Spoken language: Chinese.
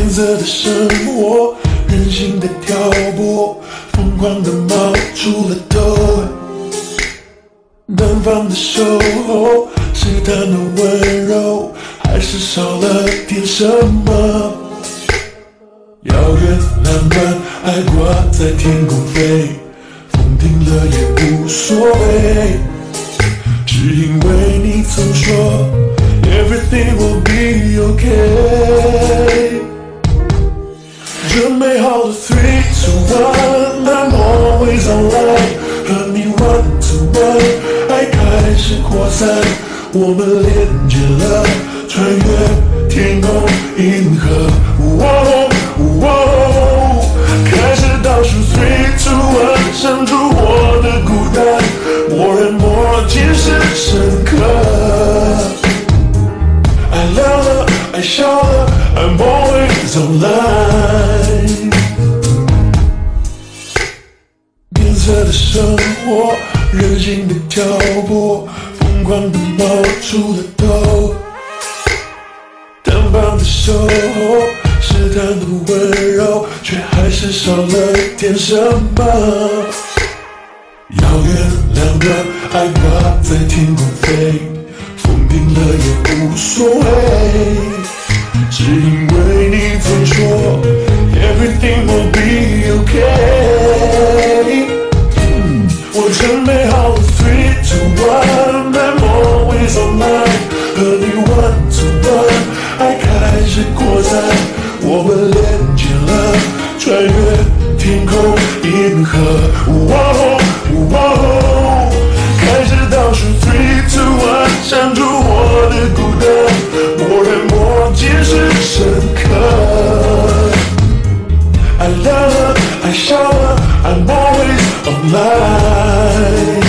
变色的生活，任性的挑拨，疯狂的冒出了头。单方的守候，试探的温柔，还是少了点什么？遥远浪漫，爱挂在天空飞，风停了也无所谓，只因为你曾说 Everything will be okay。 这美好的 3, 2, 1 I'm always online， 和你 one to one， 爱开始扩散，我们连接了，穿越天空银河。开始倒数 3, 2, 1， 删除我的孤单，more and more 渐是深刻。爱亮了，爱笑了 ，I'm always online。变色的生活，任性的挑拨，疯狂的冒出了头。单方的守候，试探的温柔，却还是少了点什么。遥远两个爱挂在天空飞，风停了也无所谓，只因为你曾说 Everything will be okay。我准备好了 3, 2, 1 I'm always online， 和你 one to one， 爱开始扩散，我们连接了，穿越天空银河。开始倒数 3, 2, 1， 删除我的孤单，more and more 渐是深刻。爱亮了，爱笑了 ，I'm always online。